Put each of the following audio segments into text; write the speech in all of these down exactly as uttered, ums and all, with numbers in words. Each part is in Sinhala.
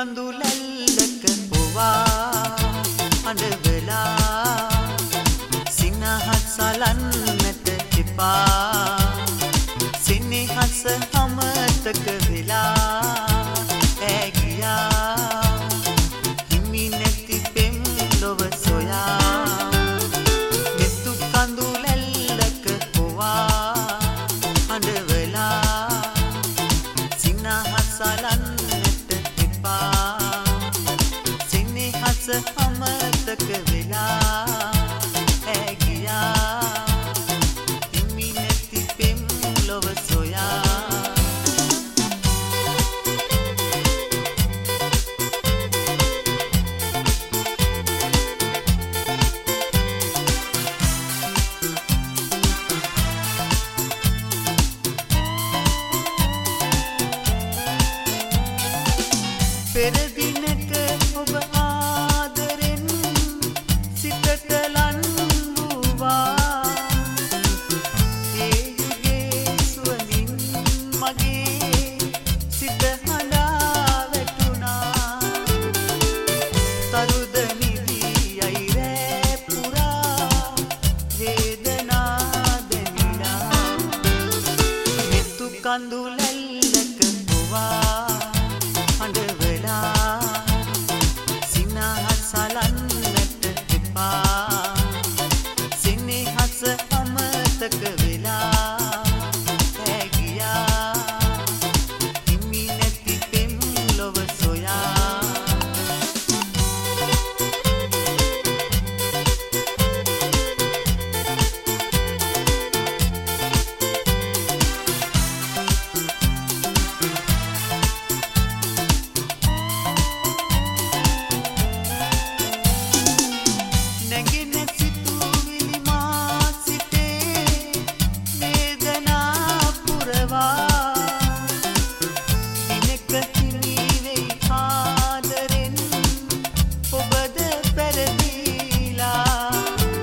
කඳුලැල්ලක පොවා අඬවලා සිනහත් සලන්නට එපා සිනහස අමතක වෙලා ඈ ගියා හිමි නැති පෙම් ලොව සොයා මෙතු කඳුලැල්ලක පොවා අඬවලා සිනහත් සලන්නට එපා සිනහස අමතක වෙලා ඈ ගියා හිමි නැති පෙම් ලොව සොයා පෙර දිනක ඔබ ආදරෙන් සිතට ලන් වූවා ඒ යුගයේ සුවඳින් මගේ සිත හඬා වැටුණා තරුද නිදී යයි රෑ පුරා වේදනා දැනිලා මෙතු කඳුලැල්ලක පොවා අඬවලා සිනහත් සලන්නට එපා සිනහස අමතක වෙලා ඈ ගියා හිමි නැති පෙම් ලොව සොයා නැගෙන සිතුවිලි මා සිතේ වේදනා පුරවා දිනක හිමි වෙයි ආදරෙන් ඔබද පෙරදීලා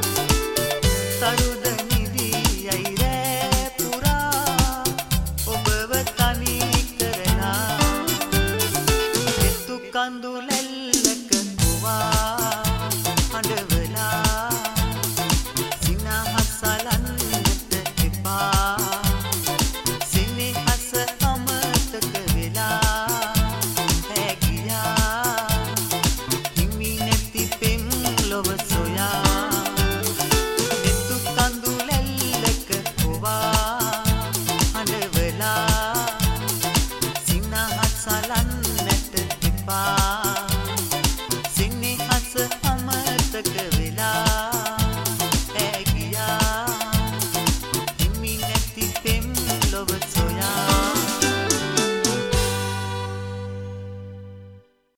තරුද නිදී යයි රෑ පුරා ඔබව තනි කරලා මෙතු කඳුලැල්ලක පොවා අඬවලා සිනහත් සලන්නට එපා සිනහස අමතක වෙලා ඈ ගියා හිමි නැති පෙම් ලොව සොයා මෙතු කඳුලැල්ලක පොවා අඬවලා සිනහත් සලන්නට එපා